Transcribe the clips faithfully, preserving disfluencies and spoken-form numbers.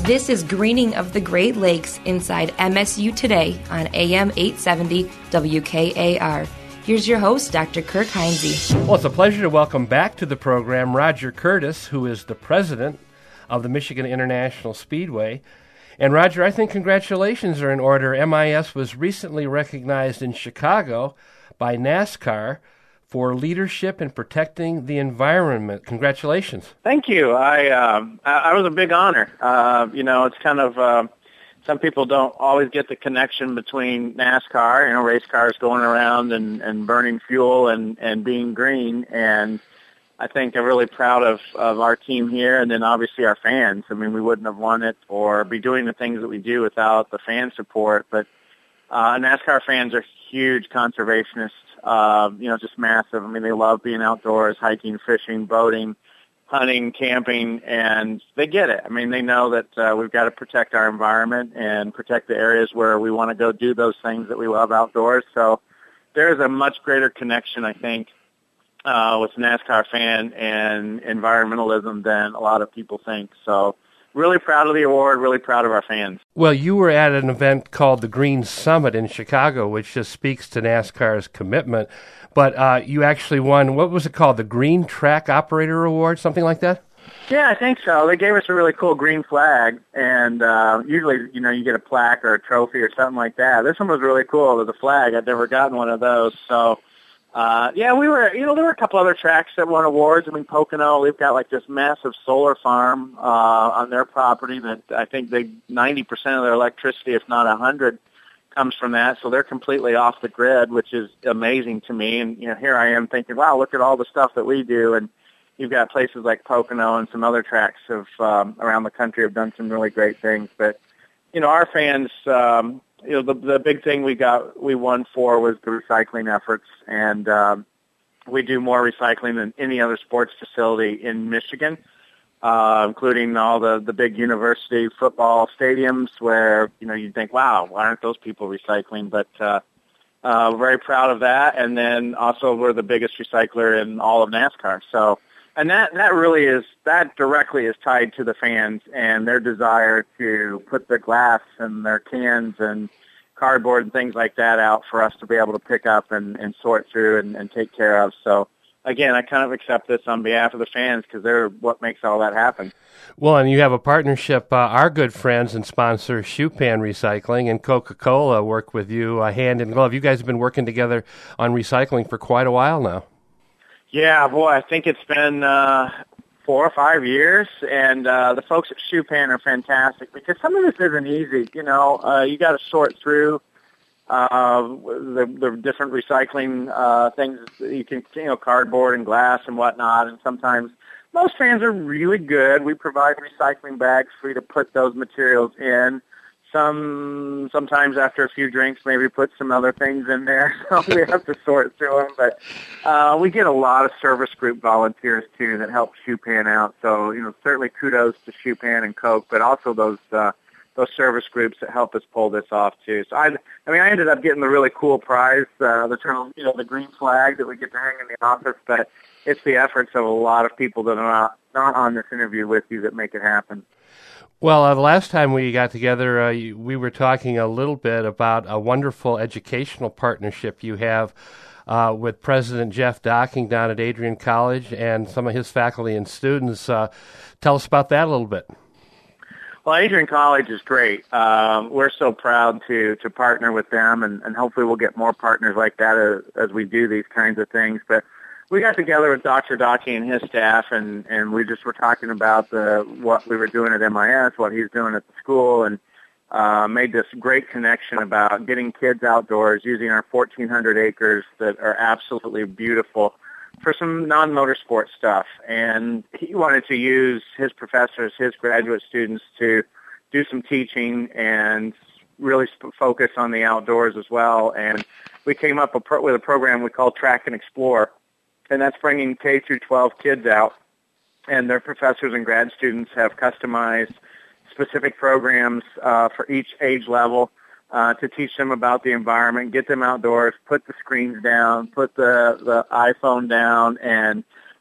This is Greening of the Great Lakes inside M S U Today on A M eight seventy W K A R. Here's your host, Doctor Kirk Heinze. Well, it's a pleasure to welcome back to the program Roger Curtis, who is the president of the Michigan International Speedway. And Roger, I think congratulations are in order. M I S was recently recognized in Chicago by NASCAR for leadership in protecting the environment. Congratulations. Thank you. I uh, I was a big honor. Uh, you know, it's kind of, uh, some people don't always get the connection between NASCAR, you know, race cars going around and, and burning fuel and, and being green. And I think I'm really proud of, of our team here and then obviously our fans. I mean, we wouldn't have won it or be doing the things that we do without the fan support. But uh, NASCAR fans are huge conservationists. Uh, you know, just massive. I mean, they love being outdoors, hiking, fishing, boating, hunting, camping, and they get it. I mean, they know that uh, we've got to protect our environment and protect the areas where we want to go do those things that we love outdoors. So there's a much greater connection, I think, uh, with NASCAR fan and environmentalism than a lot of people think. So really proud of the award, really proud of our fans. Well, you were at an event called the Green Summit in Chicago, which just speaks to NASCAR's commitment. But uh, you actually won, what was it called, the Green Track Operator Award, something like that? Yeah, I think so. They gave us a really cool green flag, and uh, usually, you know, you get a plaque or a trophy or something like that. This one was really cool. It was a flag. I'd never gotten one of those, so... Uh, yeah, we were, you know, there were a couple other tracks that won awards. I mean, Pocono, we've got like this massive solar farm uh, on their property that I think they ninety percent of their electricity, if not one hundred, comes from that. So they're completely off the grid, which is amazing to me. And, you know, here I am thinking, wow, look at all the stuff that we do. And you've got places like Pocono and some other tracks of um, around the country have done some really great things. But, you know, our fans... Um, You know, the the big thing we got, we won for was the recycling efforts, and um, we do more recycling than any other sports facility in Michigan, uh, including all the, the big university football stadiums where, you know, you'd think, wow, why aren't those people recycling? But uh, uh, we're very proud of that, and then also we're the biggest recycler in all of NASCAR. So, and that, that really is, that directly is tied to the fans and their desire to put the glass and their cans and cardboard and things like that out for us to be able to pick up and, and sort through and, and take care of. So, again, I kind of accept this on behalf of the fans because they're what makes all that happen. Well, and you have a partnership. Uh, our good friends and sponsor, Schupan Recycling, and Coca-Cola work with you uh, hand in glove. You guys have been working together on recycling for quite a while now. Yeah, boy, I think it's been uh, four or five years, and uh, the folks at Schupan are fantastic because some of this isn't easy. You know, uh, you got to sort through uh, the, the different recycling uh, things. You can, you know, cardboard and glass and whatnot, and sometimes most fans are really good. We provide recycling bags for you to put those materials in. Some sometimes after a few drinks, maybe put some other things in there, so we have to sort through them. But uh, we get a lot of service group volunteers too that help Schupan out. So you know, certainly kudos to Schupan and Coke, but also those uh, those service groups that help us pull this off too. So I, I mean, I ended up getting the really cool prize, uh, the term, you know, the green flag that we get to hang in the office. But it's the efforts of a lot of people that are not, not on this interview with you that make it happen. Well, uh, the last time we got together, uh, you, we were talking a little bit about a wonderful educational partnership you have uh, with President Jeff Docking down at Adrian College and some of his faculty and students. Uh, tell us about that a little bit. Well, Adrian College is great. Um, we're so proud to to partner with them, and, and hopefully we'll get more partners like that as, as we do these kinds of things. But we got together with Doctor Docking and his staff, and, and we just were talking about the what we were doing at M I S, what he's doing at the school, and uh, made this great connection about getting kids outdoors using our fourteen hundred acres that are absolutely beautiful for some non-motorsport stuff. And he wanted to use his professors, his graduate students, to do some teaching and really sp- focus on the outdoors as well. And we came up a pro- with a program we call Track and Explore. And that's bringing K through twelve kids out, and their professors and grad students have customized specific programs uh, for each age level uh, to teach them about the environment, get them outdoors, put the screens down, put the, the iPhone down, and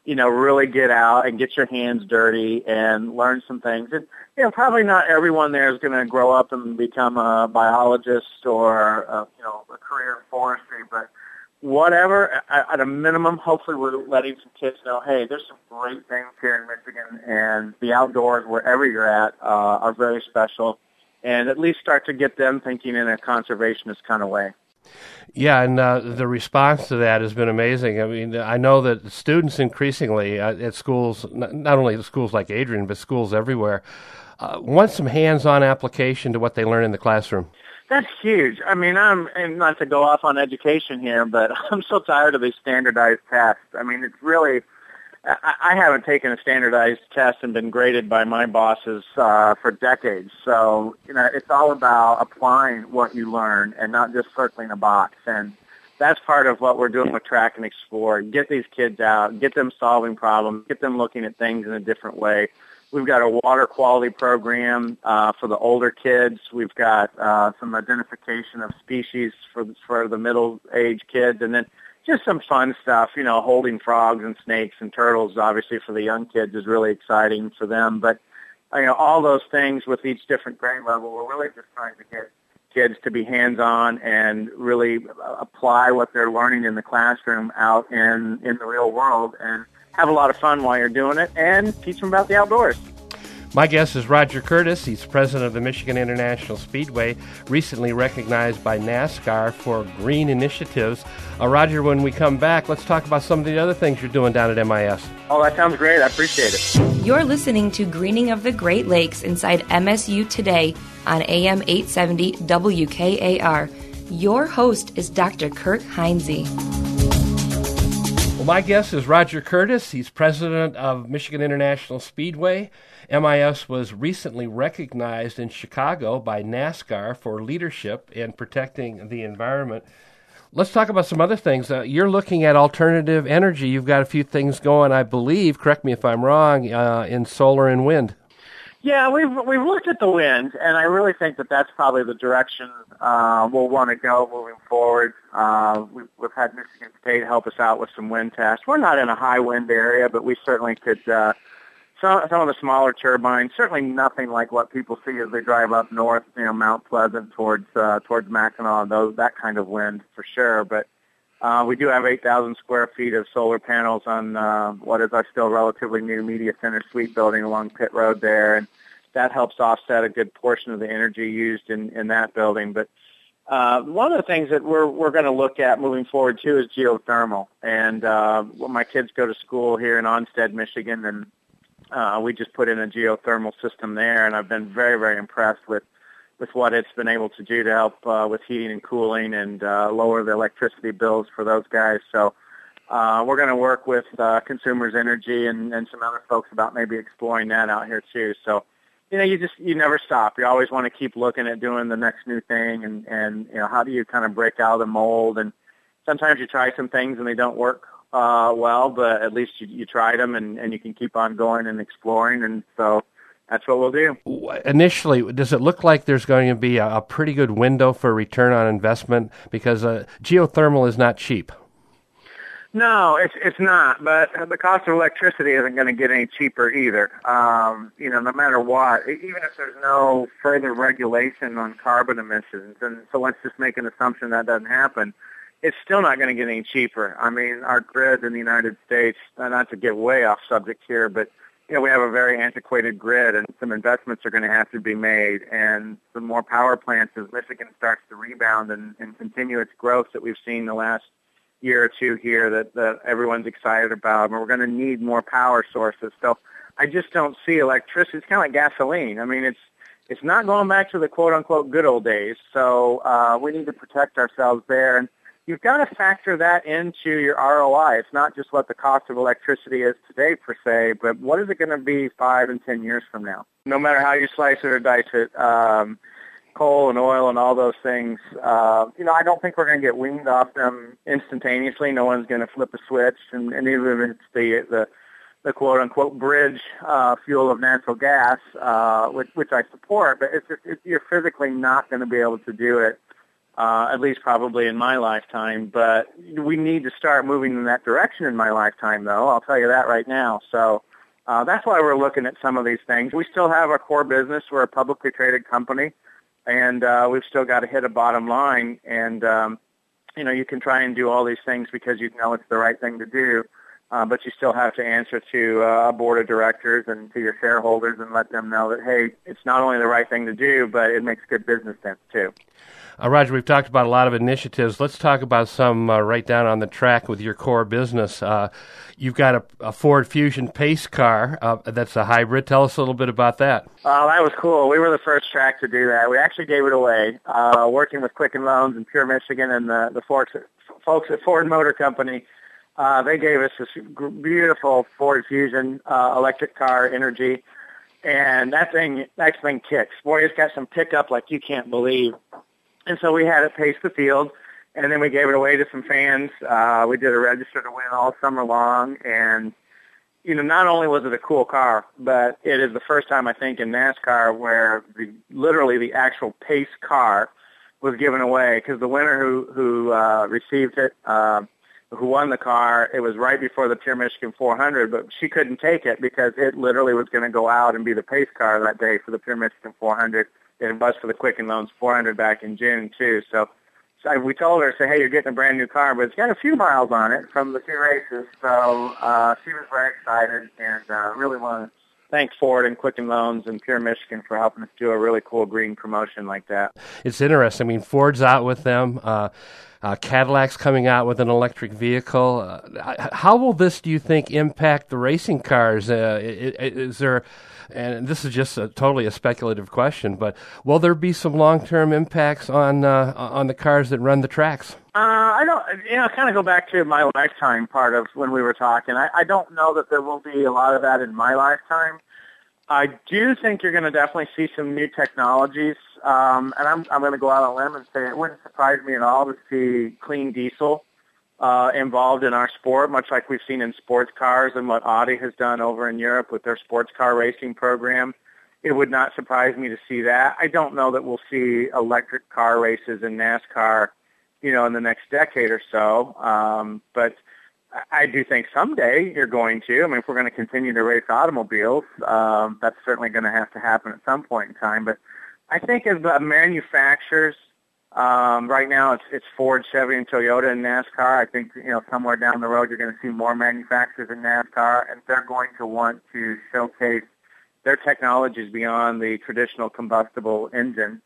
you know, really get out and get your hands dirty and learn some things. And, you know, probably not everyone there is going to grow up and become a biologist or, a, you know, a career in forestry, but whatever, at a minimum, hopefully we're letting some kids know, hey, there's some great things here in Michigan, and the outdoors, wherever you're at, uh, are very special, and at least start to get them thinking in a conservationist kind of way. Yeah, and uh, the response to that has been amazing. I mean, I know that students increasingly uh, at schools, not only schools like Adrian, but schools everywhere, uh, want some hands-on application to what they learn in the classroom. That's huge. I mean, I'm, and not to go off on education here, but I'm so tired of these standardized tests. I mean, it's really, I, I haven't taken a standardized test and been graded by my bosses uh, for decades. So, you know, it's all about applying what you learn and not just circling a box. And that's part of what we're doing with Track and Explore. Get these kids out, get them solving problems, get them looking at things in a different way. We've got a water quality program uh, for the older kids. We've got uh, some identification of species for for the middle-aged kids, and then just some fun stuff. You know, holding frogs and snakes and turtles, obviously for the young kids, is really exciting for them. But you know, all those things with each different grade level, we're really just trying to get kids to be hands-on and really apply what they're learning in the classroom out in in the real world, and have a lot of fun while you're doing it, and teach them about the outdoors. My guest is Roger Curtis. He's president of the Michigan International Speedway, recently recognized by NASCAR for green initiatives. Uh, Roger, when we come back, let's talk about some of the other things you're doing down at M I S. Oh, that sounds great. I appreciate it. You're listening to Greening of the Great Lakes inside M S U Today on A M eight seventy W K A R. Your host is Doctor Kirk Heinze. Well, my guest is Roger Curtis. He's president of Michigan International Speedway. M I S was recently recognized in Chicago by NASCAR for leadership in protecting the environment. Let's talk about some other things. Uh, you're looking at alternative energy. You've got a few things going, I believe, correct me if I'm wrong, uh, in solar and wind. Yeah, we've we've looked at the wind, and I really think that that's probably the direction uh, we'll want to go moving forward. Uh, we've, we've had Michigan State help us out with some wind tests. We're not in a high wind area, but we certainly could. Uh, some some of the smaller turbines, certainly nothing like what people see as they drive up north, you know, Mount Pleasant towards uh, towards Mackinac, those that kind of wind for sure. But Uh, we do have eight thousand square feet of solar panels on uh, what is our still relatively new Media Center Suite building along Pitt Road there, and that helps offset a good portion of the energy used in, in that building. But uh, one of the things that we're we're going to look at moving forward too is geothermal. And uh, well, my kids go to school here in Onstead, Michigan, and uh, we just put in a geothermal system there, and I've been very very impressed with. with what it's been able to do to help uh, with heating and cooling and uh, lower the electricity bills for those guys. So uh, we're going to work with uh, Consumers Energy and, and some other folks about maybe exploring that out here too. So, you know, you just, you never stop. You always want to keep looking at doing the next new thing and, and, you know, how do you kind of break out of the mold? And sometimes you try some things and they don't work uh, well, but at least you, you tried them and, and you can keep on going and exploring. And so, that's what we'll do. Initially, does it look like there's going to be a, a pretty good window for return on investment? Because uh, geothermal is not cheap. No, it's it's not. But the cost of electricity isn't going to get any cheaper either. Um, you know, no matter what, even if there's no further regulation on carbon emissions, and so let's just make an assumption that doesn't happen, it's still not going to get any cheaper. I mean, our grid in the United States, not to get way off subject here, but you know, we have a very antiquated grid, and some investments are going to have to be made, and some more power plants as Michigan starts to rebound and, and continue its growth that we've seen the last year or two here that, that everyone's excited about. And we're going to need more power sources. So I just don't see electricity. It's kind of like gasoline. I mean, it's it's not going back to the quote-unquote good old days. So uh, we need to protect ourselves there. And you've got to factor that into your R O I. It's not just what the cost of electricity is today, per se, but what is it going to be five and ten years from now? No matter how you slice it or dice it, um, coal and oil and all those things, uh, you know, I don't think we're going to get weaned off them instantaneously. No one's going to flip a switch, and, and even if it's the, the, the quote-unquote bridge uh, fuel of natural gas, uh, which, which I support, but it's just, it, you're physically not going to be able to do it uh, at least probably in my lifetime. But we need to start moving in that direction in my lifetime, though. I'll tell you that right now. So uh, that's why we're looking at some of these things. We still have our core business. We're a publicly traded company, and uh, we've still got to hit a bottom line. And, um, you know, you can try and do all these things because you know it's the right thing to do. Uh, but you still have to answer to uh, a board of directors and to your shareholders and let them know that, hey, it's not only the right thing to do, but it makes good business sense, too. Uh, Roger, we've talked about a lot of initiatives. Let's talk about some uh, right down on the track with your core business. Uh, you've got a, a Ford Fusion Pace car uh, that's a hybrid. Tell us a little bit about that. Oh, that was cool. We were the first track to do that. We actually gave it away, uh, working with Quicken Loans in Pure, Michigan, and the, the folks, folks at Ford Motor Company. Uh, they gave us this beautiful Ford Fusion uh, electric car, Energy, and that thing, that thing kicks. Boy, it's got some pickup like you can't believe. And so we had it pace the field, and then we gave it away to some fans. Uh, we did a register to win all summer long, and you know, not only was it a cool car, but it is the first time I think in NASCAR where the, literally the actual pace car was given away, because the winner who who uh, received it. Uh, who won the car, it was right before the Pure Michigan four hundred, but she couldn't take it because it literally was going to go out and be the pace car that day for the Pure Michigan four hundred. It was for the Quicken Loans four hundred back in June, too. So, so we told her, say, hey, you're getting a brand new car, but it's got a few miles on it from the two races. So uh, she was very excited and uh, really want to thank Ford and Quicken Loans and Pure Michigan for helping us do a really cool green promotion like that. It's interesting. I mean, Ford's out with them. Uh, uh, Cadillac's coming out with an electric vehicle. Uh, how will this, do you think, impact the racing cars? Uh, is there, and this is just a, totally a speculative question, but will there be some long-term impacts on uh, on the cars that run the tracks? Uh, I don't, you know, kind of go back to my lifetime part of when we were talking. I, I don't know that there will be a lot of that in my lifetime. I do think you're going to definitely see some new technologies, um, and I'm, I'm going to go out on a limb and say it wouldn't surprise me at all to see clean diesel uh, involved in our sport, much like we've seen in sports cars and what Audi has done over in Europe with their sports car racing program. It would not surprise me to see that. I don't know that we'll see electric car races in NASCAR, you know, in the next decade or so, um, but I do think someday you're going to. I mean, if we're going to continue to race automobiles, um, that's certainly going to have to happen at some point in time. But I think as the manufacturers, um, right now it's, it's Ford, Chevy, and Toyota in NASCAR. I think, you know, somewhere down the road you're going to see more manufacturers in NASCAR, and they're going to want to showcase their technologies beyond the traditional combustible engine.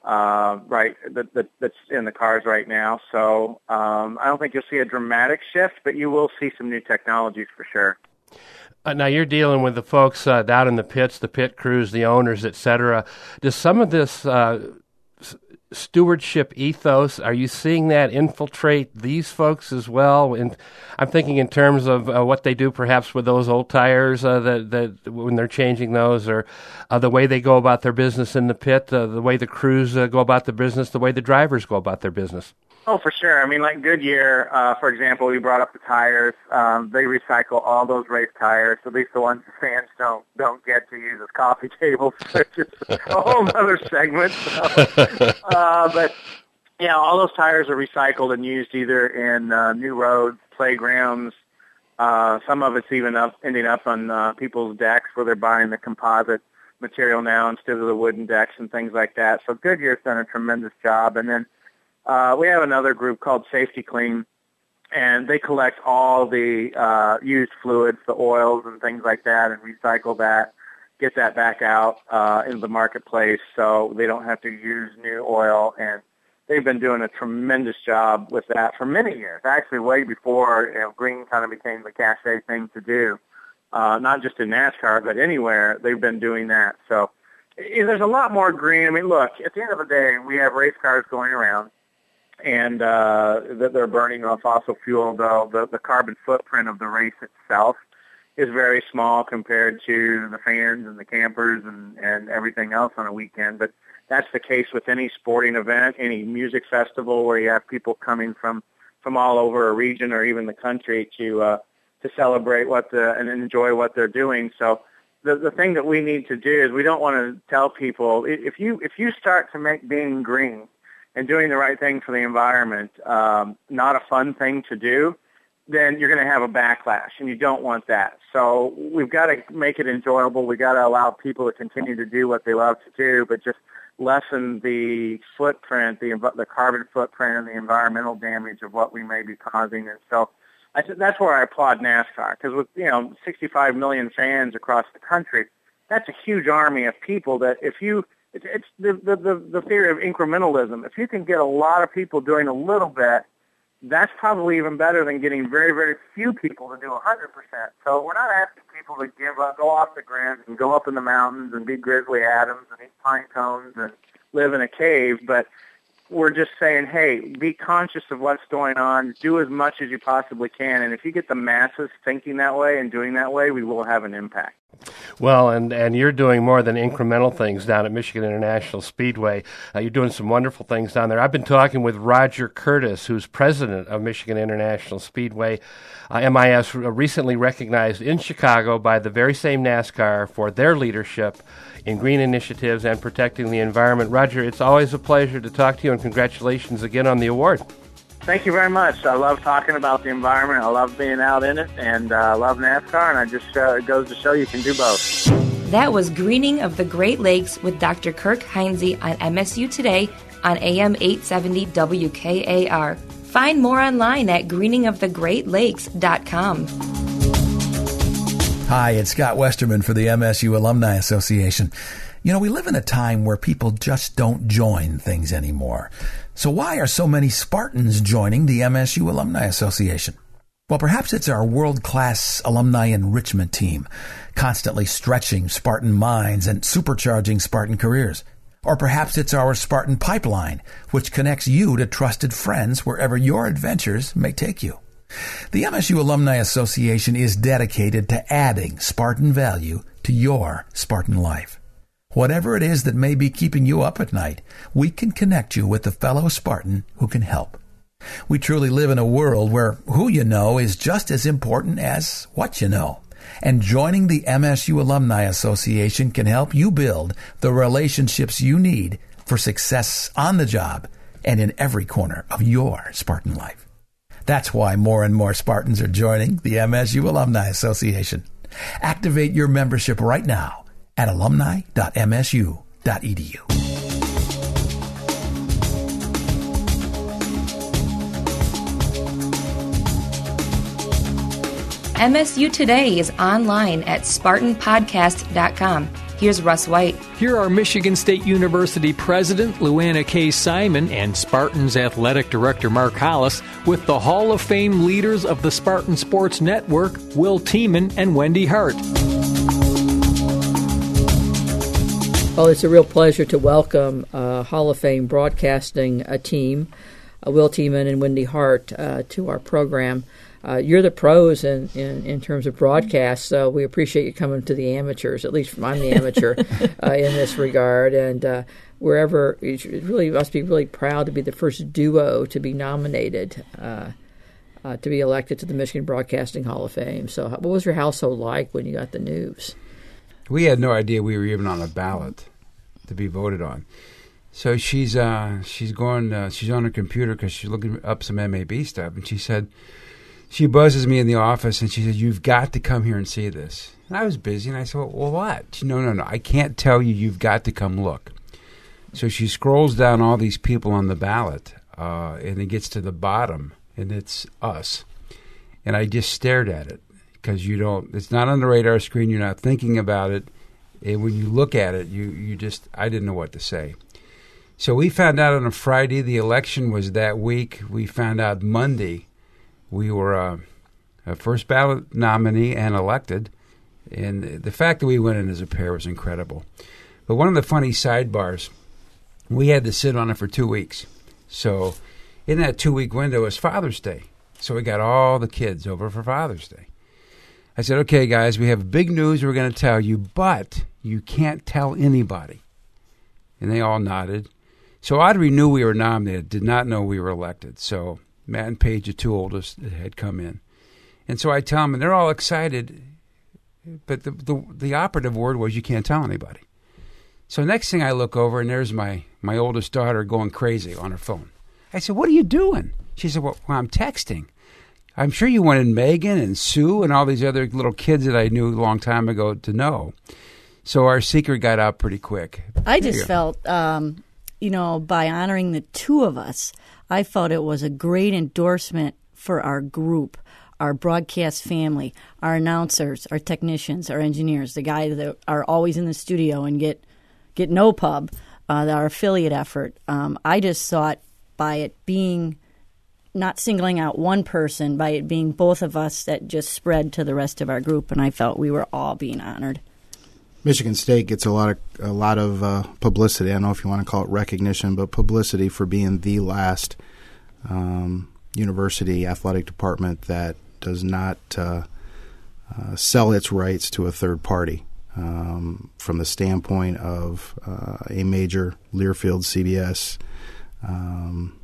Uh, right, that, that, that's in the cars right now. So um, I don't think you'll see a dramatic shift, but you will see some new technologies for sure. Uh, now you're dealing with the folks uh, down in the pits, the pit crews, the owners, et cetera. Does some of this uh, s- stewardship ethos, are you seeing that infiltrate these folks as well? And I'm thinking in terms of uh, what they do perhaps with those old tires uh, that, that when they're changing those, or uh, the way they go about their business in the pit, uh, the way the crews uh, go about the business, the way the drivers go about their business. Oh, for sure. I mean, like Goodyear, uh, for example, we brought up the tires. Um, they recycle all those race tires, at least the ones the fans don't don't get to use as coffee tables, which is a whole other segment. So, uh, but, yeah, all those tires are recycled and used either in uh, new roads, playgrounds. Uh, some of it's even up ending up on uh, people's decks where they're buying the composite material now instead of the wooden decks and things like that. So Goodyear's done a tremendous job. And then Uh, we have another group called Safety Clean, and they collect all the uh, used fluids, the oils and things like that, and recycle that, get that back out uh, into the marketplace so they don't have to use new oil. And they've been doing a tremendous job with that for many years, actually way before, you know, green kind of became the cachet thing to do, uh, not just in NASCAR, but anywhere. They've been doing that. So you know, there's a lot more green. I mean, look, at the end of the day, we have race cars going around, and uh, that they're burning on fossil fuel, though the, the carbon footprint of the race itself is very small compared to the fans and the campers and, and everything else on a weekend. But that's the case with any sporting event, any music festival where you have people coming from, from all over a region or even the country to uh, to celebrate what the and enjoy what they're doing. So the the thing that we need to do is we don't want to tell people, if you if you start to make being green and doing the right thing for the environment um, not a fun thing to do, then you're going to have a backlash, and you don't want that. So we've got to make it enjoyable. We've got to allow people to continue to do what they love to do, but just lessen the footprint, the the carbon footprint and the environmental damage of what we may be causing. And so I th- that's where I applaud NASCAR, because with, you know, sixty-five million fans across the country, that's a huge army of people that if you, it's, it's the, the, the, the theory of incrementalism. If you can get a lot of people doing a little bit, that's probably even better than getting very, very few people to do one hundred percent. So we're not asking people to give up, go off the grid and go up in the mountains and be Grizzly Adams and eat pine cones and live in a cave, but we're just saying, hey, be conscious of what's going on, do as much as you possibly can, and if you get the masses thinking that way and doing that way, we will have an impact. Well, and, and you're doing more than incremental things down at Michigan International Speedway. Uh, you're doing some wonderful things down there. I've been talking with Roger Curtis, who's president of Michigan International Speedway. Uh, M I S recently recognized in Chicago by the very same NASCAR for their leadership in green initiatives and protecting the environment. Roger, it's always a pleasure to talk to you, and congratulations again on the award. Thank you very much. I love talking about the environment. I love being out in it, and I uh, love NASCAR, and I just uh, it goes to show you can do both. That was Greening of the Great Lakes with Doctor Kirk Heinze on M S U Today on A M eight seventy W K A R. Find more online at greening of the great lakes dot com. Hi, it's Scott Westerman for the M S U Alumni Association. You know, we live in a time where people just don't join things anymore. So why are so many Spartans joining the M S U Alumni Association? Well, perhaps it's our world-class alumni enrichment team, constantly stretching Spartan minds and supercharging Spartan careers. Or perhaps it's our Spartan pipeline, which connects you to trusted friends wherever your adventures may take you. The M S U Alumni Association is dedicated to adding Spartan value to your Spartan life. Whatever it is that may be keeping you up at night, we can connect you with a fellow Spartan who can help. We truly live in a world where who you know is just as important as what you know. And joining the M S U Alumni Association can help you build the relationships you need for success on the job and in every corner of your Spartan life. That's why more and more Spartans are joining the M S U Alumni Association. Activate your membership right now at alumni dot m s u dot e d u. M S U Today is online at spartan podcast dot com. Here's Russ White. Here are Michigan State University President Luana K. Simon and Spartans Athletic Director Mark Hollis with the Hall of Fame leaders of the Spartan Sports Network, Will Tiemann and Wendy Hart. Well, it's a real pleasure to welcome uh, Hall of Fame broadcasting uh, team, uh, Will Tiemann and Wendy Hart, uh, to our program. Uh, you're the pros in, in, in terms of broadcast, so we appreciate you coming to the amateurs. At least I'm the amateur uh, in this regard. And uh, wherever, it really must be really proud to be the first duo to be nominated uh, uh, to be elected to the Michigan Broadcasting Hall of Fame. So what was your household like when you got the news? We had no idea we were even on a ballot to be voted on. So she's uh, she's going, uh, she's on her computer because she's looking up some M A B stuff, and she said, she buzzes me in the office, and she said, "You've got to come here and see this." And I was busy, and I said, "Well, what?" She said, no, no, no, I can't tell you. You've got to come look. So she scrolls down all these people on the ballot, uh, and it gets to the bottom, and it's us. And I just stared at it because you don't. It's not on the radar screen. You're not thinking about it, and when you look at it, you you just. I didn't know what to say. So we found out on a Friday. The election was that week. We found out Monday. We were uh, a first ballot nominee and elected, and the fact that we went in as a pair was incredible. But one of the funny sidebars, we had to sit on it for two weeks. So in that two-week window was Father's Day. So we got all the kids over for Father's Day. I said, okay, guys, we have big news we're going to tell you, but you can't tell anybody. And they all nodded. So Audrey knew we were nominated, did not know we were elected. So Matt and Paige, the two oldest, had come in. And so I tell them, and they're all excited, but the, the the operative word was you can't tell anybody. So next thing I look over, and there's my, my oldest daughter going crazy on her phone. I said, what are you doing? She said, well, well, I'm texting. I'm sure you wanted Megan and Sue and all these other little kids that I knew a long time ago to know. So our secret got out pretty quick. I just felt, um, you know, by honoring the two of us, I felt it was a great endorsement for our group, our broadcast family, our announcers, our technicians, our engineers, the guys that are always in the studio and get get no pub, uh, our affiliate effort. Um, I just thought by it being not singling out one person, by it being both of us, that just spread to the rest of our group, and I felt we were all being honored. Michigan State gets a lot of a lot of uh, publicity. I don't know if you want to call it recognition, but publicity for being the last um, university athletic department that does not uh, uh, sell its rights to a third party. Um, from the standpoint of uh, a major Learfield C B S um,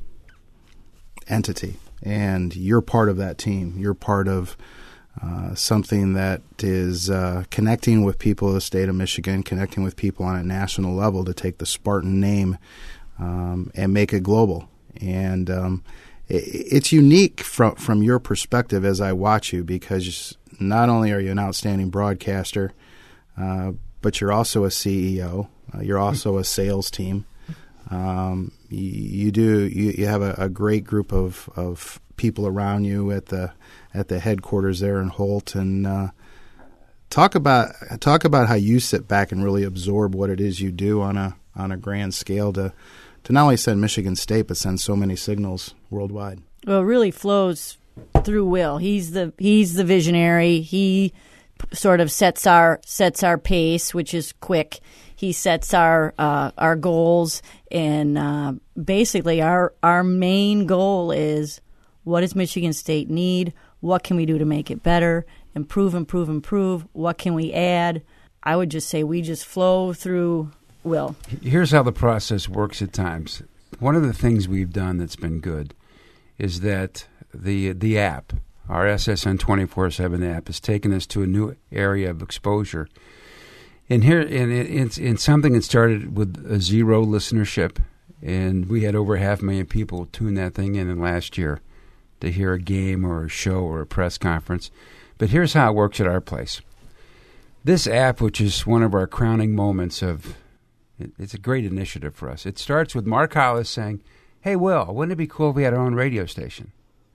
entity, and you're part of that team. You're part of uh, something that is uh, connecting with people of the state of Michigan, connecting with people on a national level to take the Spartan name um, and make it global. And um, it, it's unique from from your perspective as I watch you, because not only are you an outstanding broadcaster, Uh, but you're also a C E O. Uh, you're also a sales team. Um, you, you do. You, you have a, a great group of, of people around you at the at the headquarters there in Holt. And uh, talk about talk about how you sit back and really absorb what it is you do on a on a grand scale to to not only send Michigan State but send so many signals worldwide. Well, it really flows through Will. He's the he's the visionary. He sort of sets our sets our pace, which is quick. He sets our uh, our goals, and uh, basically our our main goal is, what does Michigan State need? What can we do to make it better? Improve, improve, improve. What can we add? I would just say we just flow through Will. Here's how the process works at times. One of the things we've done that's been good is that the the app, our S S N twenty-four seven app, has taken us to a new area of exposure. And here, and it, it's in something that started with a zero listenership, and we had over half a million people tune that thing in in last year to hear a game or a show or a press conference. But here's how it works at our place. This app, which is one of our crowning moments of, it, it's a great initiative for us. It starts with Mark Hollis saying, "Hey, Will, wouldn't it be cool if we had our own radio station?"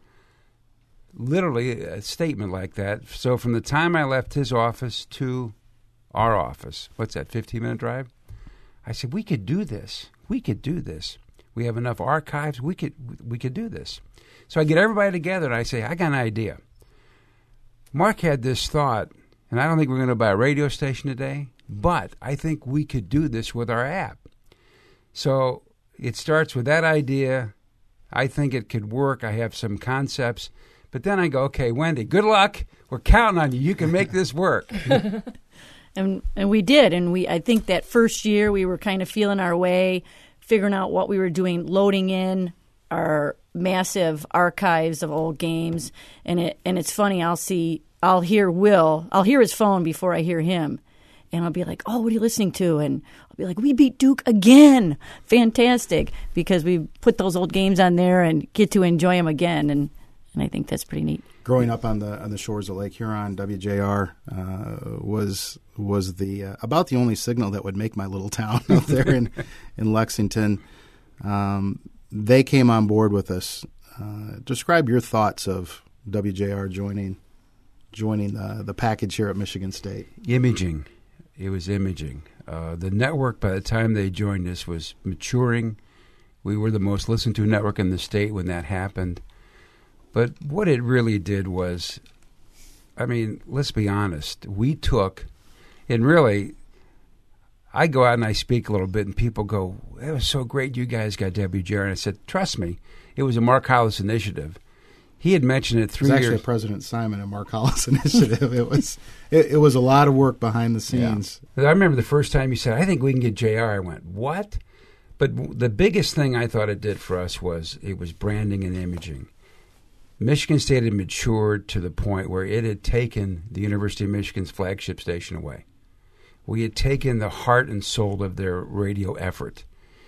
Literally a statement like that. So from the time I left his office to our office, what's that, fifteen-minute drive? I said, we could do this. We could do this. We have enough archives. We could we could do this. So I get everybody together, and I say, I got an idea. Mark had this thought, and I don't think we're going to buy a radio station today, but I think we could do this with our app. So it starts with that idea. I think it could work. I have some concepts. But then I go, okay, Wendy, good luck. We're counting on you. You can make this work. and and we did. And we I think that first year we were kind of feeling our way, figuring out what we were doing, loading in our massive archives of old games. And it and it's funny, I'll see, I'll hear Will, I'll hear his phone before I hear him. And I'll be like, oh, what are you listening to? And I'll be like, we beat Duke again. Fantastic. Because we put those old games on there and get to enjoy them again. And And I think that's pretty neat. Growing up on the on the shores of Lake Huron, W J R uh, was was the uh, about the only signal that would make my little town out there in in Lexington. Um, they came on board with us. Uh, describe your thoughts of W J R joining joining the the package here at Michigan State. Imaging, it was imaging. Uh, the network, by the time they joined us, was maturing. We were the most listened to network in the state when that happened. But what it really did was, I mean, let's be honest. We took, and really, I go out and I speak a little bit, and people go, it was so great you guys got W J R. And I said, trust me, it was a Mark Hollis initiative. He had mentioned it three years. It was years. actually a President Simon and Mark Hollis initiative. It was it, it was a lot of work behind the scenes. Yeah. I remember the first time you said, I think we can get J R. I went, what? But the biggest thing I thought it did for us was it was branding and imaging. Michigan State had matured to the point where it had taken the University of Michigan's flagship station away. We had taken the heart and soul of their radio effort.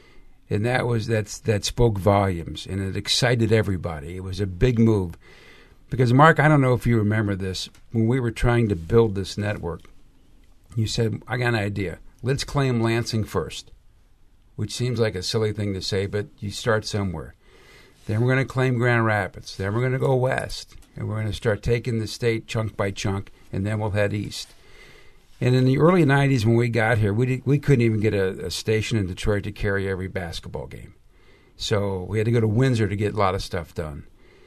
And that was that's that spoke volumes, and it excited everybody. It was a big move. Because, Mark, I don't know if you remember this. When we were trying to build this network, you said, I got an idea. Let's claim Lansing first, which seems like a silly thing to say, but you start somewhere. Then we're going to claim Grand Rapids. Then we're going to go west, and we're going to start taking the state chunk by chunk, and then we'll head east. And in the early nineties when we got here, we did, we couldn't even get a, a station in Detroit to carry every basketball game. So we had to go to Windsor to get a lot of stuff done.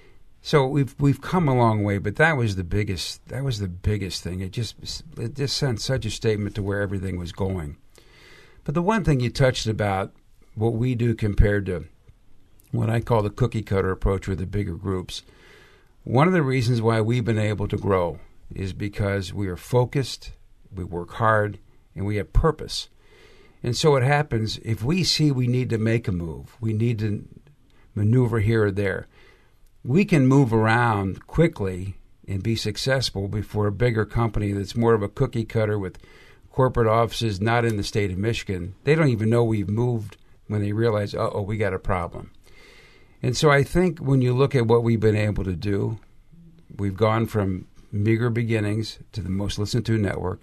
So we've we've come a long way, but that was the biggest that was the biggest thing. It just it just sent such a statement to where everything was going. But the one thing you touched about what we do compared to what I call the cookie cutter approach with the bigger groups, one of the reasons why we've been able to grow is because we are focused, we work hard, and we have purpose. And so what happens, if we see we need to make a move, we need to maneuver here or there, we can move around quickly and be successful before a bigger company that's more of a cookie cutter with corporate offices not in the state of Michigan. They don't even know we've moved when they realize, uh-oh, we got a problem. And so I think when you look at what we've been able to do, we've gone from meager beginnings to the most listened to network.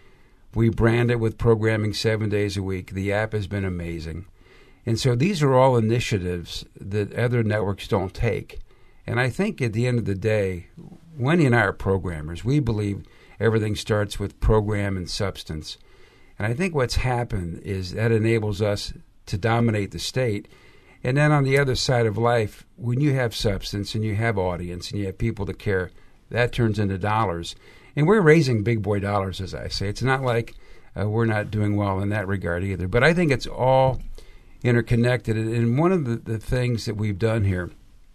We brand it with programming seven days a week. The app has been amazing. And so these are all initiatives that other networks don't take. And I think at the end of the day, Wendy and I are programmers. We believe everything starts with program and substance. And I think what's happened is that enables us to dominate the state. And then on the other side of life, when you have substance and you have audience and you have people that care, that turns into dollars. And we're raising big boy dollars, as I say. It's not like uh, we're not doing well in that regard either. But I think it's all interconnected. And one of the, the things that we've done here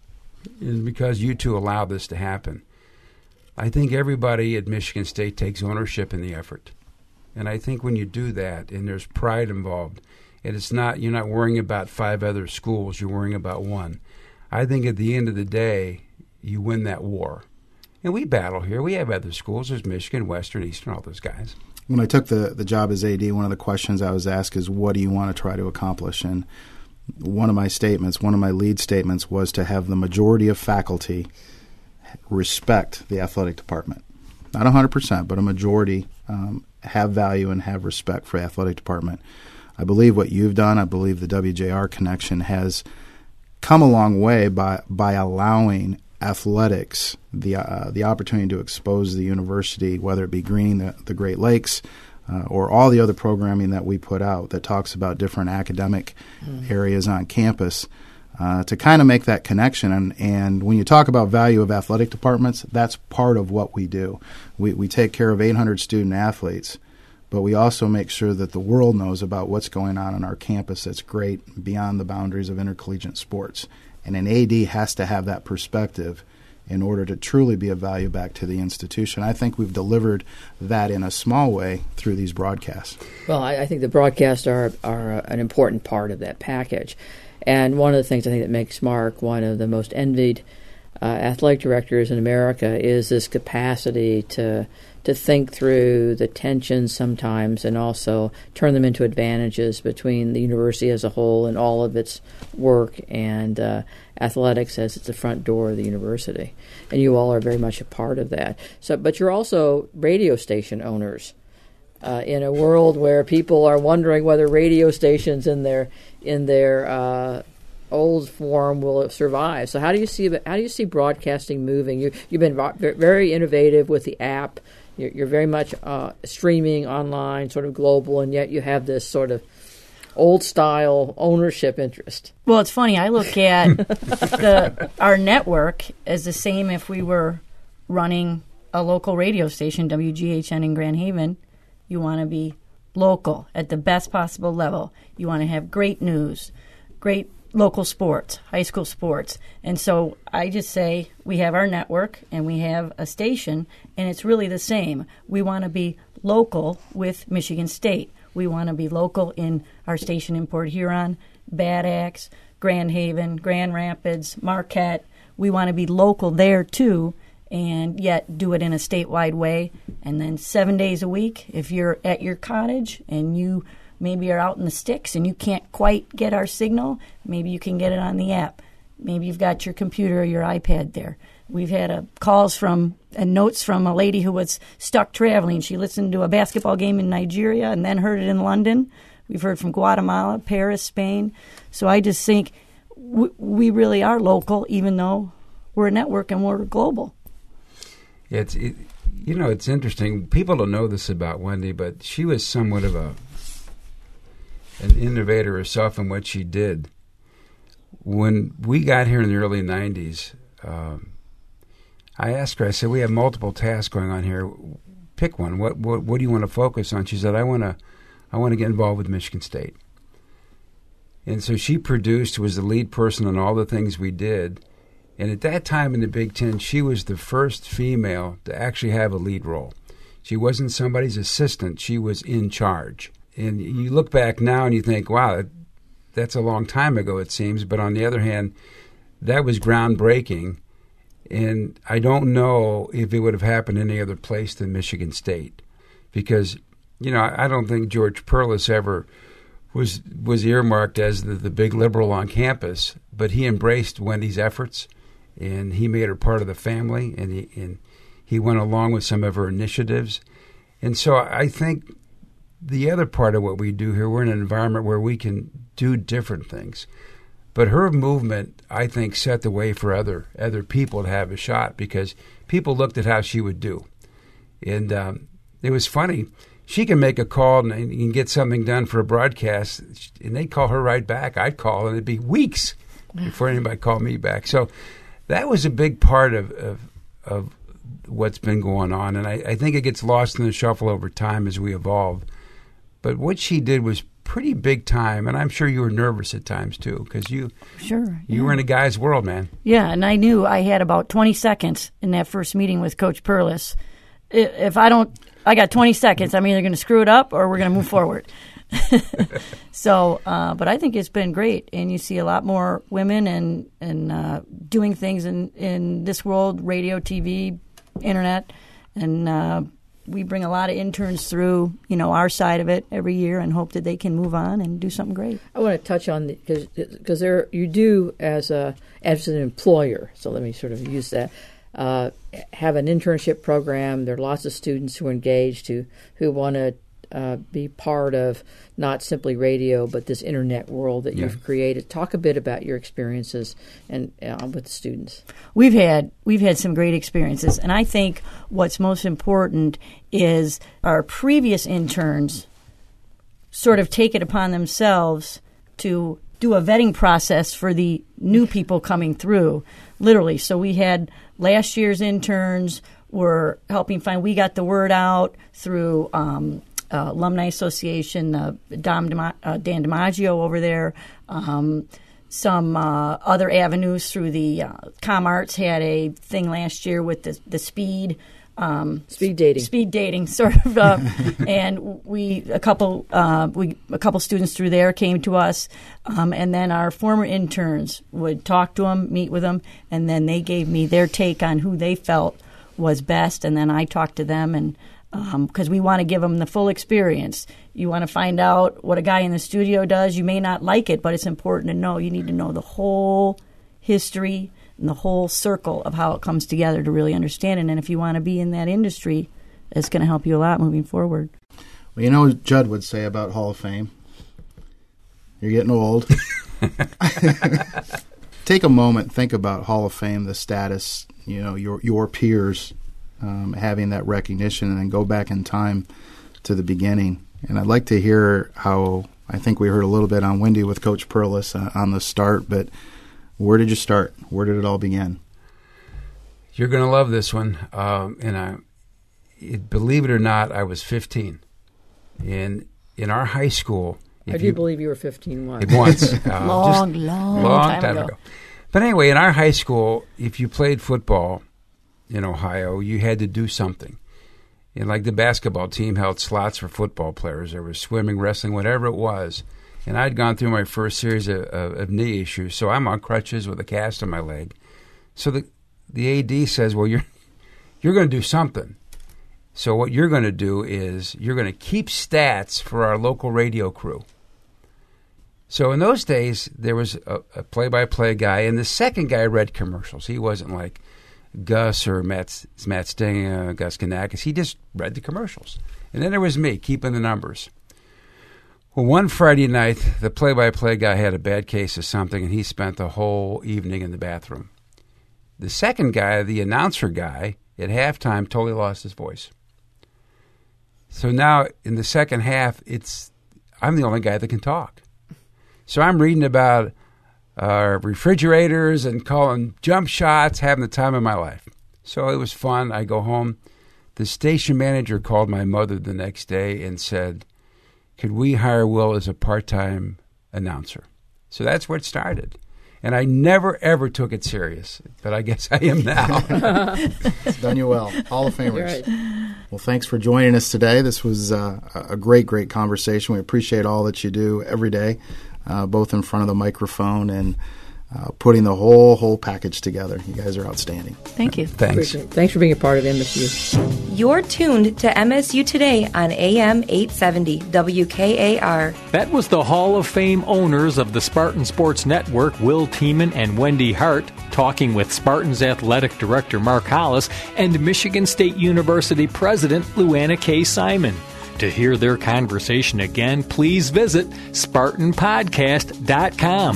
is because you two allow this to happen. I think everybody at Michigan State takes ownership in the effort. And I think when you do that and there's pride involved, and it's not you're not worrying about five other schools, you're worrying about one. I think at the end of the day, you win that war. And we battle here. We have other schools. There's Michigan, Western, Eastern, all those guys. When I took the, the job as A D, one of the questions I was asked is, what do you want to try to accomplish? And one of my statements, one of my lead statements was to have the majority of faculty respect the athletic department. Not one hundred percent, but a majority um, have value and have respect for the athletic department. I believe what you've done, I believe the W J R connection has come a long way by by allowing athletics the uh, the opportunity to expose the university, whether it be greening the, the Great Lakes uh, or all the other programming that we put out that talks about different academic mm. areas on campus, uh, to kind of make that connection. And, and when you talk about value of athletic departments, that's part of what we do. We, we take care of eight hundred student athletes, but we also make sure that the world knows about what's going on on our campus that's great beyond the boundaries of intercollegiate sports. And an A D has to have that perspective in order to truly be of value back to the institution. I think we've delivered that in a small way through these broadcasts. Well, I, I think the broadcasts are, are an important part of that package. And one of the things I think that makes Mark one of the most envied uh, athletic directors in America is this capacity to to think through the tensions sometimes and also turn them into advantages between the university as a whole and all of its work and uh, athletics as it's the front door of the university. And you all are very much a part of that. So, but you're also radio station owners uh, in a world where people are wondering whether radio stations in their in their uh, old form will survive. So how do you see how do you see broadcasting moving? You you've been very innovative with the app. You're, you're very much uh, streaming online, sort of global, and yet you have this sort of old-style ownership interest. Well, it's funny. I look at the our network as the same if we were running a local radio station, W G H N in Grand Haven. You want to be local at the best possible level. You want to have great news, great local sports, high school sports. And so I just say we have our network and we have a station, and it's really the same. We want to be local with Michigan State. We want to be local in our station in Port Huron, Bad Axe, Grand Haven, Grand Rapids, Marquette. We want to be local there too, and yet do it in a statewide way And then seven days a week, if you're at your cottage and you maybe are out in the sticks and you can't quite get our signal, maybe you can get it on the app. Maybe you've got your computer or your iPad there. We've had a, calls from and notes from a lady who was stuck traveling. She listened to a basketball game in Nigeria and then heard it in London. We've heard from Guatemala, Paris, Spain. So I just think w- we really are local, even though we're a network and we're global. It's it, you know, it's interesting. People don't know this about Wendy, but she was somewhat of a an innovator herself in what she did. When we got here in the early nineties, um, I asked her, I said, we have multiple tasks going on here. Pick one. What what, what do you want to focus on? She said, I want to I want to get involved with Michigan State. And so she produced, was the lead person on all the things we did. And at that time in the Big Ten, she was the first female to actually have a lead role. She wasn't somebody's assistant. She was in charge. And you look back now and you think, wow, that's a long time ago, it seems. But on the other hand, that was groundbreaking. And I don't know if it would have happened any other place than Michigan State. Because, you know, I don't think George Perles ever was was earmarked as the, the big liberal on campus. But he embraced Wendy's efforts. And he made her part of the family, and he, and he went along with some of her initiatives. And so I think the other part of what we do here, we're in an environment where we can do different things. But her movement, I think, set the way for other other people to have a shot because people looked at how she would do. And um, it was funny. She can make a call and, and get something done for a broadcast, and they'd call her right back. I'd call, and it'd be weeks before anybody called me back. So that was a big part of, of, of what's been going on, and I, I think it gets lost in the shuffle over time as we evolve. But what she did was pretty big time, and I'm sure you were nervous at times too, because you sure you yeah. were in a guy's world, man. Yeah, and I knew I had about twenty seconds in that first meeting with Coach Perles. If I don't, I got twenty seconds. I'm either going to screw it up or we're going to move forward. so, uh, but I think it's been great, and you see a lot more women and and uh, doing things in, in this world, radio, T V, internet, and uh, we bring a lot of interns through, you know, our side of it every year, and hope that they can move on and do something great. I want to touch on because because there you do as a as an employer. So let me sort of use that. Uh, have an internship program. There are lots of students who are engaged who who want to. Uh, be part of not simply radio, but this internet world that yeah. you've created. Talk a bit about your experiences and uh, with the students. We've had we've had some great experiences, and I think what's most important is our previous interns sort of take it upon themselves to do a vetting process for the new people coming through, literally. So we had last year's interns were helping find. We got the word out through. Um, Uh, Alumni Association, uh, Dom Dima- uh, Dan DiMaggio over there, um, some uh, other avenues through the uh, ComArts had a thing last year with the the speed um, speed dating, speed dating sort of, uh, and we a couple uh, we a couple students through there came to us, um, and then our former interns would talk to them, meet with them, and then they gave me their take on who they felt was best, and then I talked to them and. Because um, we want to give them the full experience. You want to find out what a guy in the studio does. You may not like it, but it's important to know. You need to know the whole history and the whole circle of how it comes together to really understand it. And if you want to be in that industry, it's going to help you a lot moving forward. Well, you know what Judd would say about Hall of Fame? You're getting old. Take a moment, think about Hall of Fame, the status, you know, your your peers. Um, having that recognition, and then go back in time to the beginning. And I'd like to hear how, I think we heard a little bit on Wendy with Coach Perles uh, on the start, but where did you start? Where did it all begin? You're going to love this one. Um, and I, it, believe it or not, I was fifteen. And in our high school... I do you, believe you were fifteen once. Once. Uh, long, just long, long time, time ago. ago. But anyway, in our high school, if you played football... in Ohio, you had to do something. And like the basketball team held slots for football players. There was swimming, wrestling, whatever it was. And I'd gone through my first series of, of, of knee issues, so I'm on crutches with a cast on my leg. So the the A D says, well, you're you're going to do something. So what you're going to do is you're going to keep stats for our local radio crew. So in those days, there was a, a play-by-play guy, and the second guy read commercials. He wasn't like Gus or Matt, Matt Sting, uh, Gus Kanakis. He just read the commercials. And then there was me, keeping the numbers. Well, one Friday night, the play-by-play guy had a bad case of something, and he spent the whole evening in the bathroom. The second guy, the announcer guy, at halftime totally lost his voice. So now in the second half, it's I'm the only guy that can talk. So I'm reading about uh, refrigerators and calling jump shots, having the time of my life. So it was fun. I go home. The station manager called my mother the next day and said, could we hire Will as a part-time announcer? So that's where it started. And I never, ever took it serious, but I guess I am now. It's done you well. Hall of Famers. Right. Well, thanks for joining us today. This was uh, a great, great conversation. We appreciate all that you do every day, uh, both in front of the microphone and uh, putting the whole, whole package together. You guys are outstanding. Thank you. Thanks. Thanks for being a part of M S U. You're tuned to M S U Today on A M eight seventy W K A R. That was the Hall of Fame owners of the Spartan Sports Network, Will Tiemann and Wendy Hart, talking with Spartans Athletic Director Mark Hollis and Michigan State University President Luana K. Simon. To hear their conversation again, please visit Spartan Podcast dot com.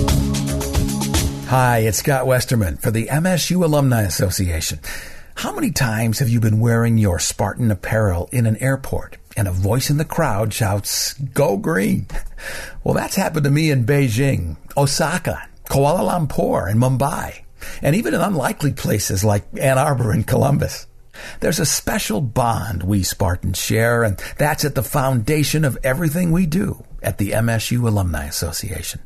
Hi, it's Scott Westerman for the M S U Alumni Association. How many times have you been wearing your Spartan apparel in an airport and a voice in the crowd shouts, "Go Green"? Well, that's happened to me in Beijing, Osaka, Kuala Lumpur, and Mumbai, and even in unlikely places like Ann Arbor and Columbus. There's a special bond we Spartans share, and that's at the foundation of everything we do at the M S U Alumni Association.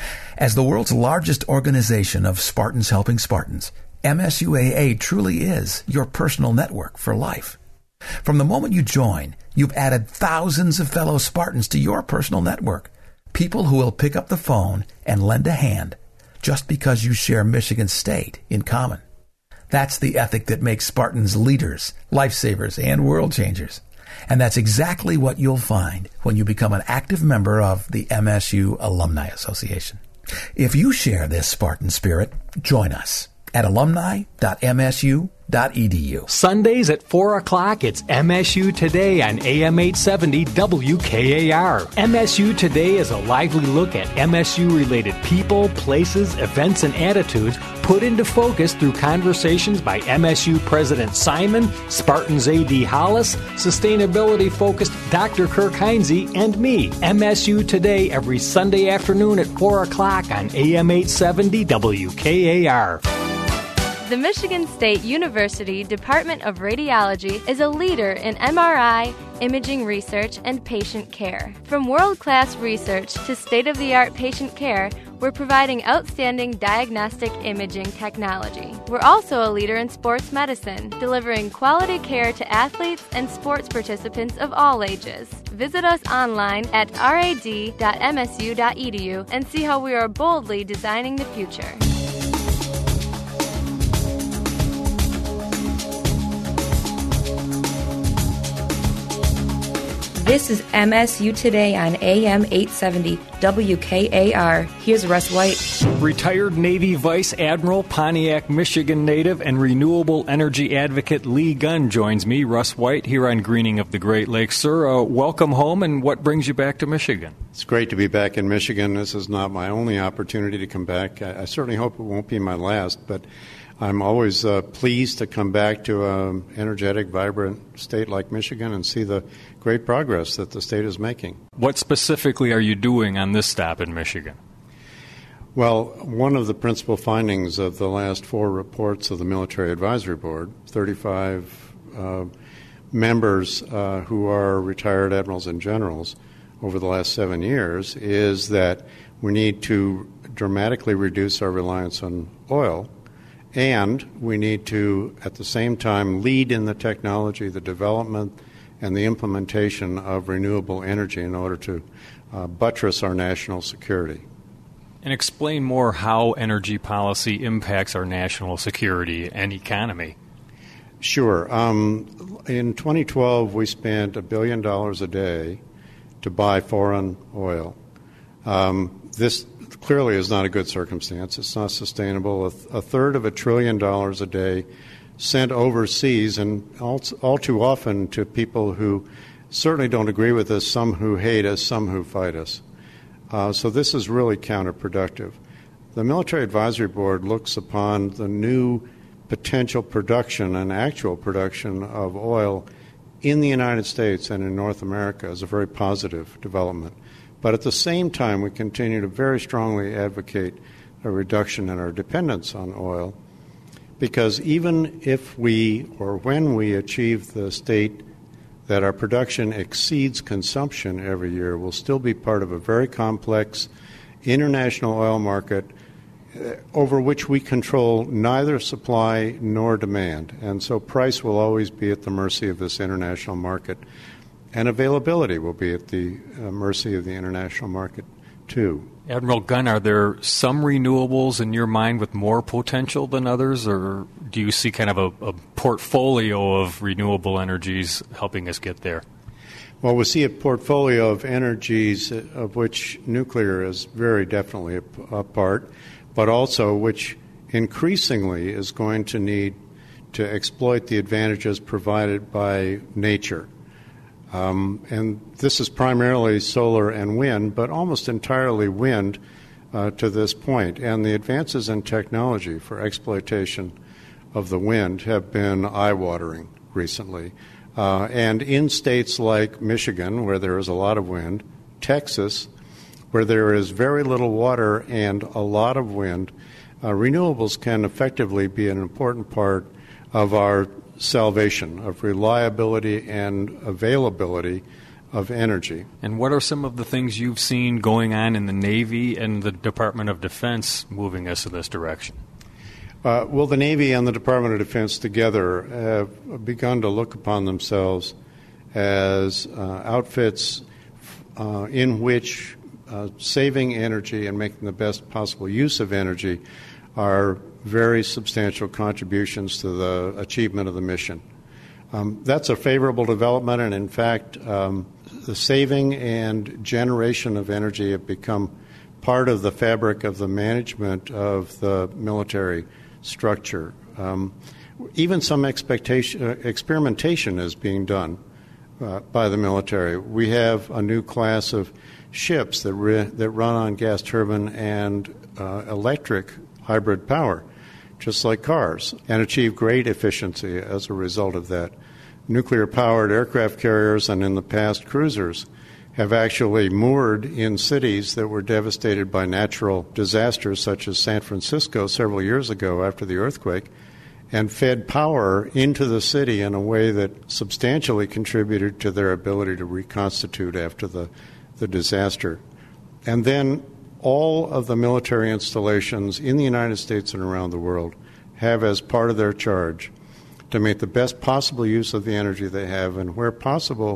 As the world's largest organization of Spartans helping Spartans, M S U A A truly is your personal network for life. From the moment you join, you've added thousands of fellow Spartans to your personal network, people who will pick up the phone and lend a hand just because you share Michigan State in common. That's the ethic that makes Spartans leaders, lifesavers, and world changers. And that's exactly what you'll find when you become an active member of the M S U Alumni Association. If you share this Spartan spirit, join us at alumni dot m s u dot e d u. Sundays at four o'clock, it's M S U Today on A M eight seventy W K A R. M S U Today is a lively look at M S U-related people, places, events, and attitudes put into focus through conversations by M S U President Simon, Spartans A D Hollis, sustainability-focused Doctor Kirk Heinze, and me. M S U Today every Sunday afternoon at four o'clock on A M eight seventy W K A R. The Michigan State University Department of Radiology is a leader in M R I, imaging research, and patient care. From world-class research to state-of-the-art patient care, we're providing outstanding diagnostic imaging technology. We're also a leader in sports medicine, delivering quality care to athletes and sports participants of all ages. Visit us online at rad dot m s u dot e d u and see how we are boldly designing the future. This is M S U Today on A M eight seventy W K A R. Here's Russ White. Retired Navy Vice Admiral, Pontiac, Michigan native, and renewable energy advocate Lee Gunn joins me, Russ White, here on Greening of the Great Lakes. Sir, uh, welcome home, and what brings you back to Michigan? It's great to be back in Michigan. This is not my only opportunity to come back. I, I certainly hope it won't be my last, but I'm always uh, pleased to come back to an energetic, vibrant state like Michigan and see the great progress that the state is making. What specifically are you doing on this stop in Michigan? Well, one of the principal findings of the last four reports of the Military Advisory Board, thirty-five uh, members uh, who are retired admirals and generals over the last seven years, is that we need to dramatically reduce our reliance on oil. And we need to, at the same time, lead in the technology, the development, and the implementation of renewable energy in order to uh, buttress our national security. And explain more how energy policy impacts our national security and economy. Sure. Um, in twenty twelve, we spent a billion dollars a day to buy foreign oil. Um, this clearly is not a good circumstance. It's not sustainable. A, th- a third of a trillion dollars a day sent overseas, and all, all too often to people who certainly don't agree with us, some who hate us, some who fight us. Uh, so this is really counterproductive. The Military Advisory Board looks upon the new potential production and actual production of oil in the United States and in North America as a very positive development. But at the same time, we continue to very strongly advocate a reduction in our dependence on oil, because even if we or when we achieve the state that our production exceeds consumption every year, we'll still be part of a very complex international oil market over which we control neither supply nor demand. And so price will always be at the mercy of this international market, and availability will be at the uh, mercy of the international market, too. Admiral Gunn, are there some renewables in your mind with more potential than others, or do you see kind of a, a portfolio of renewable energies helping us get there? Well, we see a portfolio of energies of which nuclear is very definitely a, a part, but also which increasingly is going to need to exploit the advantages provided by nature. Um, and this is primarily solar and wind, but almost entirely wind uh, to this point. And the advances in technology for exploitation of the wind have been eye-watering recently. Uh, and in states like Michigan, where there is a lot of wind, Texas, where there is very little water and a lot of wind, uh, renewables can effectively be an important part of our salvation, of reliability and availability of energy. And what are some of the things you've seen going on in the Navy and the Department of Defense moving us in this direction? Uh, well, the Navy and the Department of Defense together have begun to look upon themselves as uh, outfits uh, in which uh, saving energy and making the best possible use of energy are very substantial contributions to the achievement of the mission. Um, that's a favorable development, and in fact, um, the saving and generation of energy have become part of the fabric of the management of the military structure. Um, even some expectation, uh, experimentation is being done uh, by the military. We have a new class of ships that, re- that run on gas turbine and uh, electric hybrid power, just like cars, and achieve great efficiency as a result of that. Nuclear-powered aircraft carriers and, in the past, cruisers have actually moored in cities that were devastated by natural disasters, such as San Francisco several years ago after the earthquake, and fed power into the city in a way that substantially contributed to their ability to reconstitute after the, the disaster. And then all of the military installations in the United States and around the world have as part of their charge to make the best possible use of the energy they have, and where possible,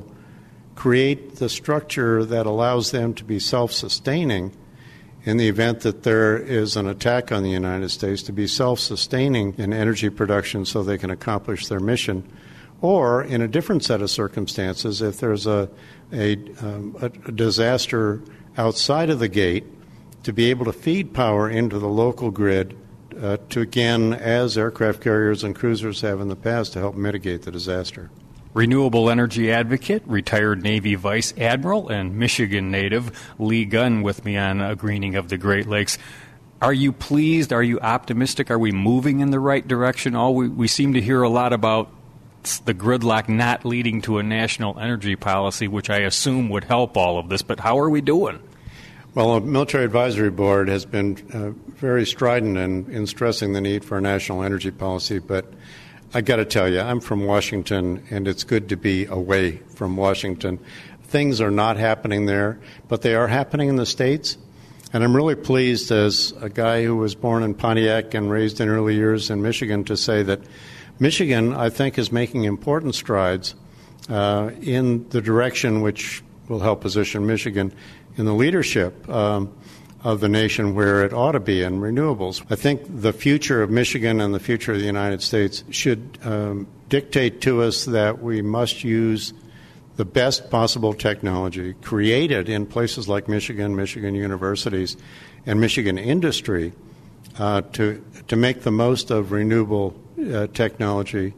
create the structure that allows them to be self-sustaining in the event that there is an attack on the United States, to be self-sustaining in energy production so they can accomplish their mission. Or, in a different set of circumstances, if there's a, a, um, a disaster outside of the gate, to be able to feed power into the local grid uh, to, again, as aircraft carriers and cruisers have in the past, to help mitigate the disaster. Renewable energy advocate, retired Navy Vice Admiral, and Michigan native Lee Gunn with me on a greening of the Great Lakes. Are you pleased? Are you optimistic? Are we moving in the right direction? All we, we seem to hear a lot about the gridlock not leading to a national energy policy, which I assume would help all of this. But how are we doing? Well, the Military Advisory Board has been uh, very strident in, in stressing the need for a national energy policy, but I got to tell you, I'm from Washington, and it's good to be away from Washington. Things are not happening there, but they are happening in the States, and I'm really pleased as a guy who was born in Pontiac and raised in early years in Michigan to say that Michigan, I think, is making important strides uh, in the direction which will help position Michigan in the leadership um, of the nation where it ought to be in renewables. I think the future of Michigan and the future of the United States should um, dictate to us that we must use the best possible technology created in places like Michigan, Michigan universities, and Michigan industry uh, to to make the most of renewable uh, technology,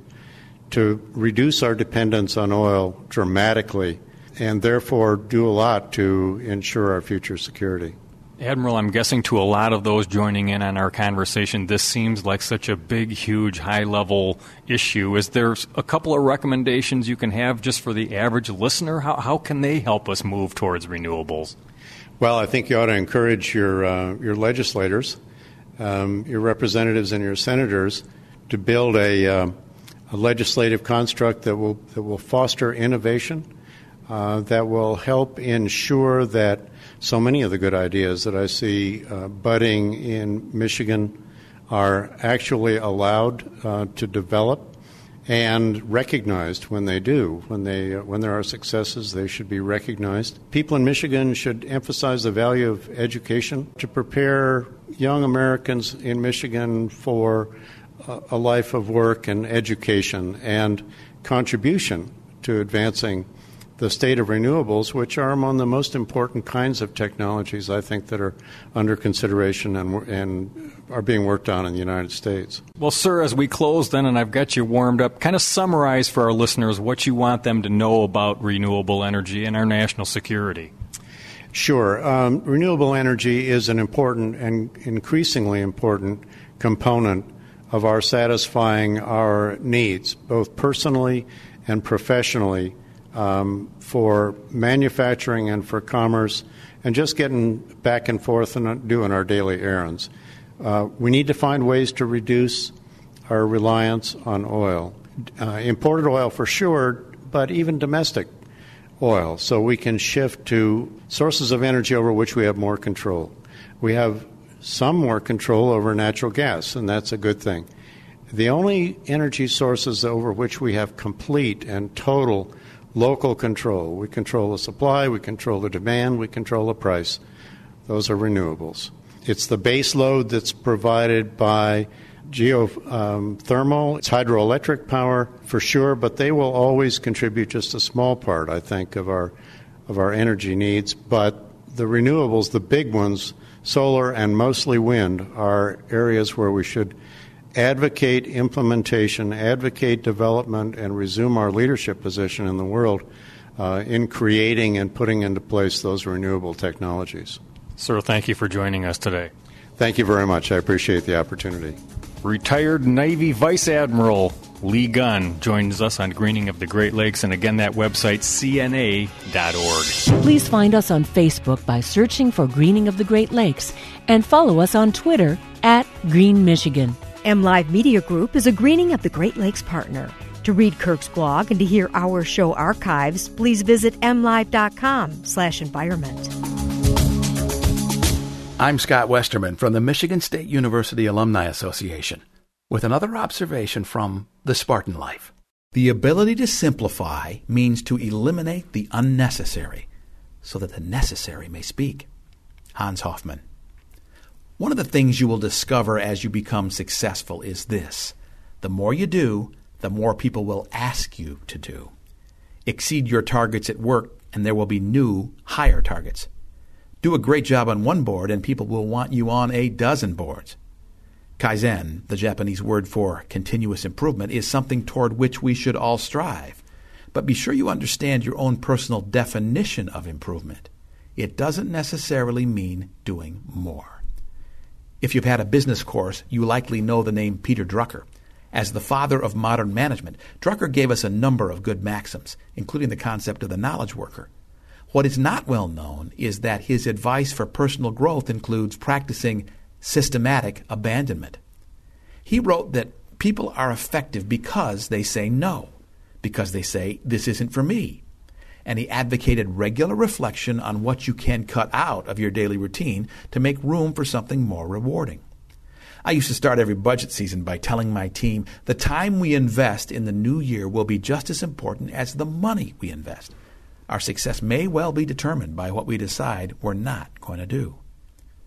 to reduce our dependence on oil dramatically, and therefore do a lot to ensure our future security. Admiral, I'm guessing to a lot of those joining in on our conversation, this seems like such a big, huge, high-level issue. Is there a couple of recommendations you can have just for the average listener? How, how can they help us move towards renewables? Well, I think you ought to encourage your uh, your legislators, um, your representatives and your senators to build a, uh, a legislative construct that will that will foster innovation, uh, that will help ensure that so many of the good ideas that I see uh, budding in Michigan are actually allowed uh, to develop and recognized when they do. When they uh, when there are successes, they should be recognized. People in Michigan should emphasize the value of education to prepare young Americans in Michigan for uh, a life of work and education and contribution to advancing the state of renewables, which are among the most important kinds of technologies, I think, that are under consideration and, and are being worked on in the United States. Well, sir, as we close then, and I've got you warmed up, kind of summarize for our listeners what you want them to know about renewable energy and our national security. Sure. Um, renewable energy is an important and increasingly important component of our satisfying our needs, both personally and professionally, Um, for manufacturing and for commerce, and just getting back and forth and doing our daily errands. Uh, we need to find ways to reduce our reliance on oil. Uh, imported oil for sure, but even domestic oil, so we can shift to sources of energy over which we have more control. We have some more control over natural gas, and that's a good thing. The only energy sources over which we have complete and total local control. We control the supply, we control the demand, we control the price. Those are renewables. It's the base load that's provided by geothermal, it's hydroelectric power for sure, but they will always contribute just a small part, I think, of our of our energy needs. But the renewables, the big ones, solar and mostly wind, are areas where we should advocate implementation, advocate development, and resume our leadership position in the world uh, in creating and putting into place those renewable technologies. Sir, thank you for joining us today. Thank you very much. I appreciate the opportunity. Retired Navy Vice Admiral Lee Gunn joins us on Greening of the Great Lakes, and again, that website, C N A dot org. Please find us on Facebook by searching for Greening of the Great Lakes, and follow us on Twitter at Green Michigan. MLive Media Group is a Greening of the Great Lakes partner. To read Kirk's blog and to hear our show archives, please visit mlive.com slash environment. I'm Scott Westerman from the Michigan State University Alumni Association with another observation from The Spartan Life. The ability to simplify means to eliminate the unnecessary so that the necessary may speak. Hans Hoffman. One of the things you will discover as you become successful is this: the more you do, the more people will ask you to do. Exceed your targets at work, and there will be new, higher targets. Do a great job on one board, and people will want you on a dozen boards. Kaizen, the Japanese word for continuous improvement, is something toward which we should all strive. But be sure you understand your own personal definition of improvement. It doesn't necessarily mean doing more. If you've had a business course, you likely know the name Peter Drucker. As the father of modern management, Drucker gave us a number of good maxims, including the concept of the knowledge worker. What is not well known is that his advice for personal growth includes practicing systematic abandonment. He wrote that people are effective because they say no, because they say, this isn't for me. And he advocated regular reflection on what you can cut out of your daily routine to make room for something more rewarding. I used to start every budget season by telling my team the time we invest in the new year will be just as important as the money we invest. Our success may well be determined by what we decide we're not going to do.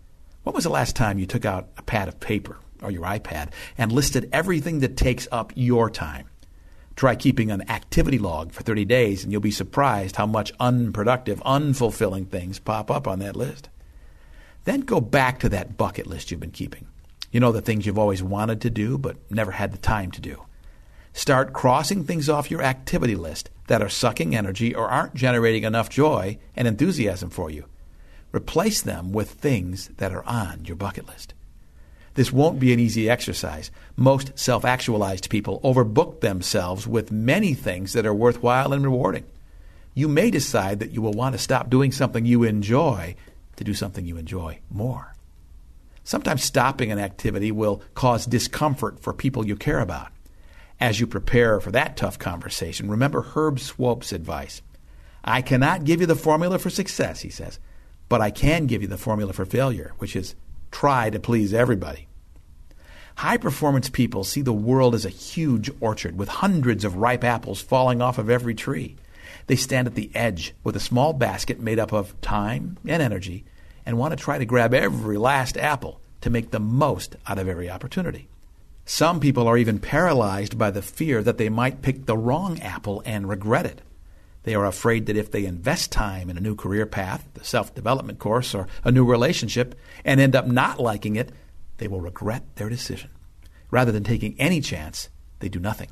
When was the last time you took out a pad of paper or your iPad and listed everything that takes up your time? Try keeping an activity log for thirty days, and you'll be surprised how much unproductive, unfulfilling things pop up on that list. Then go back to that bucket list you've been keeping. You know, the things you've always wanted to do but never had the time to do. Start crossing things off your activity list that are sucking energy or aren't generating enough joy and enthusiasm for you. Replace them with things that are on your bucket list. This won't be an easy exercise. Most self-actualized people overbook themselves with many things that are worthwhile and rewarding. You may decide that you will want to stop doing something you enjoy to do something you enjoy more. Sometimes stopping an activity will cause discomfort for people you care about. As you prepare for that tough conversation, remember Herb Swope's advice. I cannot give you the formula for success, he says, but I can give you the formula for failure, which is try to please everybody. High-performance people see the world as a huge orchard with hundreds of ripe apples falling off of every tree. They stand at the edge with a small basket made up of time and energy and want to try to grab every last apple to make the most out of every opportunity. Some people are even paralyzed by the fear that they might pick the wrong apple and regret it. They are afraid that if they invest time in a new career path, the self-development course, or a new relationship, and end up not liking it, they will regret their decision. Rather than taking any chance, they do nothing.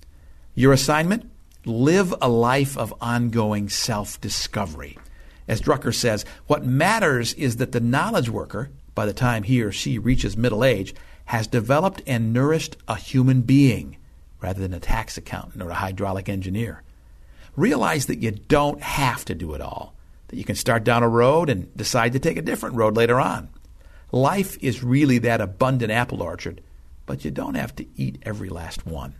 Your assignment? Live a life of ongoing self-discovery. As Drucker says, what matters is that the knowledge worker, by the time he or she reaches middle age, has developed and nourished a human being rather than a tax accountant or a hydraulic engineer. Realize that you don't have to do it all, that you can start down a road and decide to take a different road later on. Life is really that abundant apple orchard, but you don't have to eat every last one.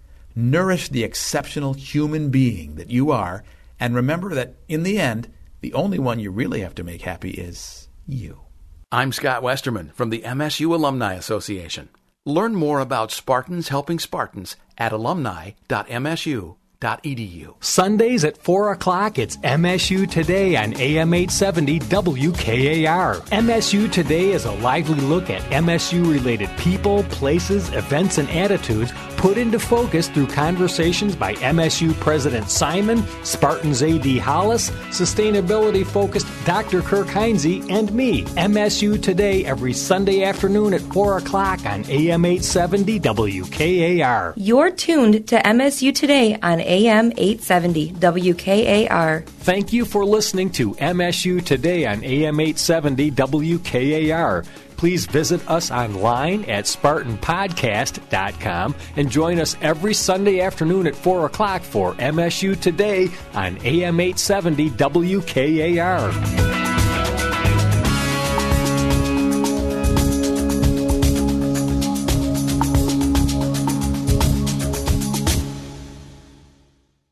Nourish the exceptional human being that you are, and remember that in the end, the only one you really have to make happy is you. I'm Scott Westerman from the M S U Alumni Association. Learn more about Spartans helping Spartans at alumni dot m s u dot e d u. Sundays at four o'clock, it's M S U Today on A M eight seventy W K A R. M S U Today is a lively look at M S U-related people, places, events, and attitudes put into focus through conversations by M S U President Simon, Spartans A D Hollis, sustainability-focused Doctor Kirk Heinze, and me. M S U Today every Sunday afternoon at four o'clock on A M eight seventy W K A R. You're tuned to M S U Today on A M eight seventy W K A R. Thank you for listening to M S U Today on A M eight seventy W K A R. Please visit us online at Spartan Podcast dot com and join us every Sunday afternoon at four o'clock for M S U Today on A M eight seventy W K A R.